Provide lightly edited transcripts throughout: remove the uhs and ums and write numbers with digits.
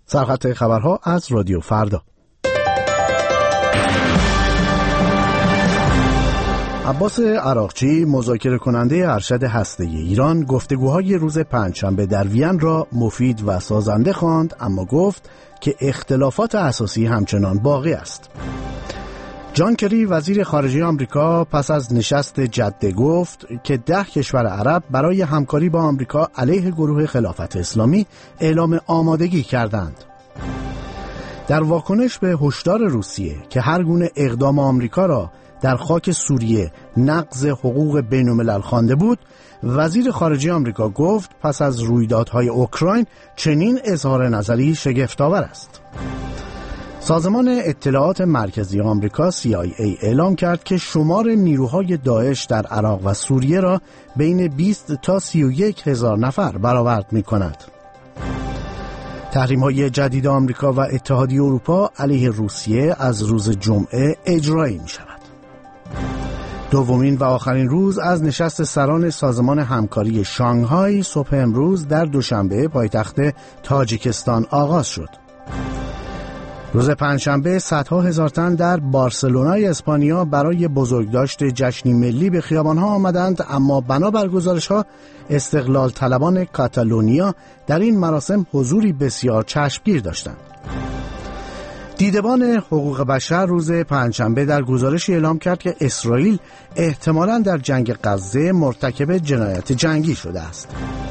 سرخط خبرها از رادیو فردا. عباس عراقچی، مذاکره کننده ارشد هسته‌ای ایران، گفتگوهای روز پنجشنبه در وین را مفید و سازنده خواند، اما گفت که اختلافات اساسی همچنان باقی است. جان کری، وزیر خارجه آمریکا، پس از نشست جده گفت که 10 کشور عرب برای همکاری با آمریکا علیه گروه خلافت اسلامی اعلام آمادگی کردند. در واکنش به هشدار روسیه که هر گونه اقدام آمریکا را در خاک سوریه نقض حقوق بین‌الملل خوانده بود، وزیر خارجه آمریکا گفت پس از رویدادهای اوکراین چنین اظهار نظری شگفت‌آور است. سازمان اطلاعات مرکزی آمریکا CIA اعلام کرد که شمار نیروهای داعش در عراق و سوریه را بین 20 تا 31 هزار نفر برآورد می‌کند. تحریم‌های جدید آمریکا و اتحادیه اروپا علیه روسیه از روز جمعه اجرایی می‌شود. دومین و آخرین روز از نشست سران سازمان همکاری شانگهای صبح امروز در دوشنبه پایتخت تاجیکستان آغاز شد. روز پنجشنبه صدها هزار تن در بارسلونای اسپانیا برای بزرگداشت جشنی ملی به خیابان‌ها آمدند، اما بنابر گزارش‌ها استقلال طلبان کاتالونیا در این مراسم حضوری بسیار چشمگیر داشتند. دیدبان حقوق بشر روز پنجشنبه در گزارشی اعلام کرد که اسرائیل احتمالاً در جنگ غزه مرتکب جنایت جنگی شده است.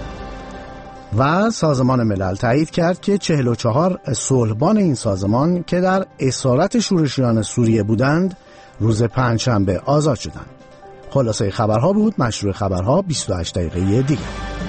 و سازمان ملل تایید کرد که 44 صلحبان این سازمان که در اسارت شورشیان سوریه بودند روز پنجشنبه آزاد شدند. خلاصه خبرها بود. مشروع خبرها 28 دقیقه دیگر.